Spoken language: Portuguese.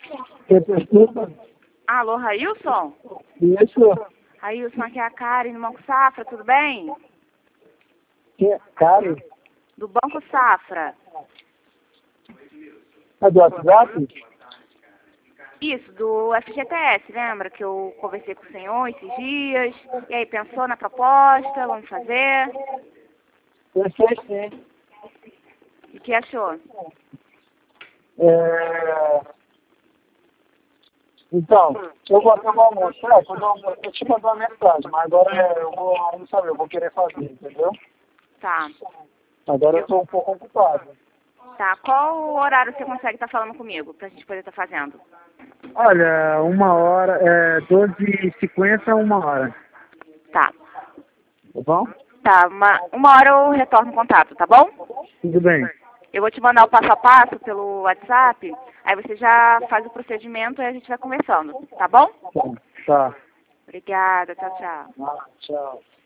Quer pergunta? Alô, Railson? Isso. Railson, aqui é a Karen do Banco Safra, tudo bem? Que é Karen? Do Banco Safra. É do WhatsApp? Isso, do FGTS, lembra que eu conversei com o senhor esses dias? E aí, pensou na proposta? Vamos fazer? Eu sei sim. E o que achou? Então, eu vou acabar o almoço. Eu te mandei uma mensagem, mas agora eu vou almoçar, eu vou querer fazer, entendeu? Tá. Agora eu estou um pouco ocupado. Tá, qual horário você consegue estar falando comigo, pra gente poder estar fazendo? Olha, 1 hora, 12h50 a 1 hora. Tá. Tá bom? Tá, uma hora eu retorno o contato, tá bom? Tudo bem. Eu vou te mandar o passo a passo pelo WhatsApp, aí você já faz o procedimento e a gente vai conversando, tá bom? Tá. Obrigada, tchau, tchau. Tchau.